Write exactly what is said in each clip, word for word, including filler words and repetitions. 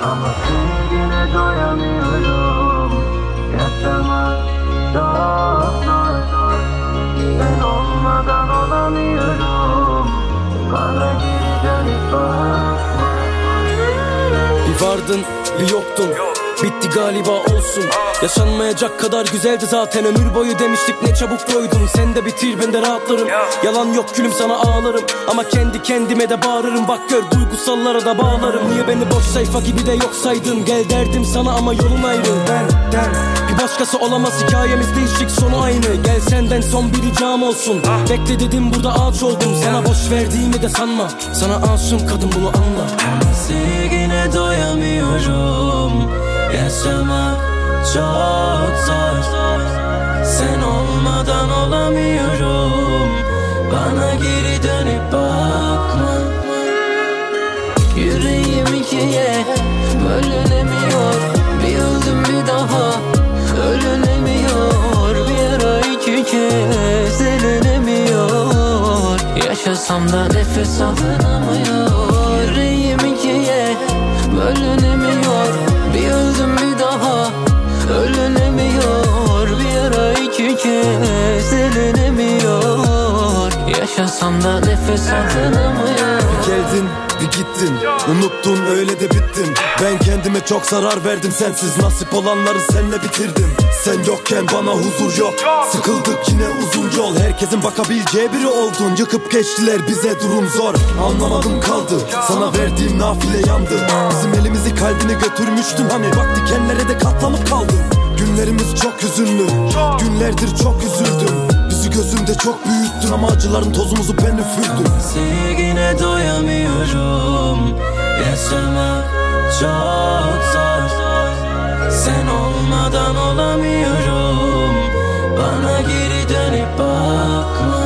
Ama sevgine doyamıyorum. Yaşamak çok zor. Sen olmadan olamıyorum. Bana geri dönüp bakma. Bir vardın bir yoktun, bitti galiba olsun. Yaşanmayacak kadar güzeldi zaten, ömür boyu demiştik ne çabuk doydun. Sen de bitir ben de rahatlarım. Yalan yok gülüm, sana ağlarım ama kendi kendime de bağırırım. Bak gör duygusallara da bağlarım. Niye beni boş sayfa gibi de yok saydın? Gel derdim sana ama yolun ayrı. Benden bir başkası olamaz, hikayemiz değişik sonu aynı. Gel senden son bir ricam olsun. Bekle dedim burada ağaç oldum. Sana boş verdiğimi de sanma, sana aşığım kadın bunu anla. Ama sevgine doyamıyorum. Yaşamak çok zor. Sen olmadan olamıyorum. Bana geri dönüp bakma. Yüreğim ikiye bölünemiyor. Bir öldüm bir daha ölünemiyor. Bir ara iki kez elenemiyor. Yaşasam da nefes alınamıyor. Yüreğim ikiye bölünemiyor. Bir öldüm bir daha ölünemiyor. Bir ara iki kez elenemiyor. Yaşasam da nefes alınamıyor. Geldin bir gittin, unuttun öyle de bittin. Ben kendime çok zarar verdim, sensiz nasip olanları senle bitirdim. Sen yokken bana huzur yok, sıkıldık yine uzun yol. Herkesin bakabileceği biri oldun, yıkıp geçtiler bize durum zor. Anlamadım kaldı, sana verdiğim nafile yandı. Bizim elimizi kalbine götürmüştün hani, bak dikenlere de katlanıp kaldım. Günlerimiz çok hüzünlü, günlerdir çok üzüldüm. Bizi gözümde çok büyüttün ama acıların tozumuzu ben üfürdüm. Sevgine doyamıyorum. Yaşamak çok zor. Sen olmadan olamıyorum. Bana geri dönüp bakma.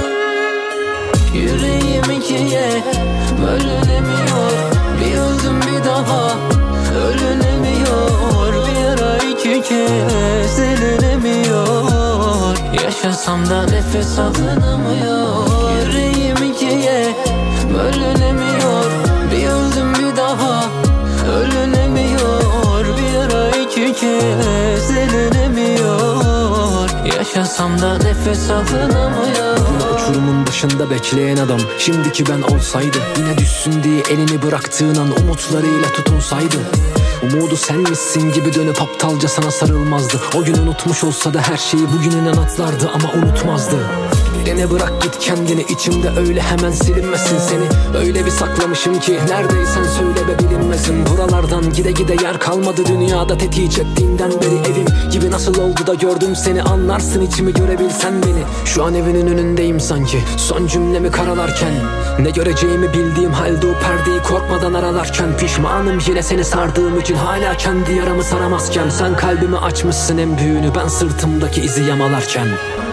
Yüreğim ikiye bölünemiyor. Bir öldüm bir daha ölünemiyor. Bir ara iki kez elenemiyor. Yaşasam da nefes alınamıyor. Yüreğim ikiye bölünemiyor. Bir öldüm bir daha ölünemiyor. Bir ara iki kez elenemiyor. Yaşasam da nefes alınamıyor. Uçurumun başında bekleyen adam şimdiki ben olsaydı, yine düşsün diye elini bıraktığın an umutlarıyla tutunsaydı, umudu sen misin gibi dönüp aptalca sana sarılmazdı. O gün unutmuş olsa da her şeyi bugününe atlardı ama unutmazdı. Birine bırak git kendini, içimde öyle hemen silinmesin seni. Öyle bir saklamışım ki neredeysen söyle be bilinmesin. Buralardan gide gide yer kalmadı dünyada, tetiği çektiğinden beri evim gibi nasıl oldu da gördüm seni. Anlarsın içimi görebilsen beni. Şu an evinin önündeyim sanki son cümlemi karalarken. Ne göreceğimi bildiğim halde o perdeyi korkmadan aralarken. Pişmanım yine seni sardığım için, hala kendi yaramı saramazken. Sen kalbimi açmışsın en büyüğünü, ben sırtımdaki izi yamalarken.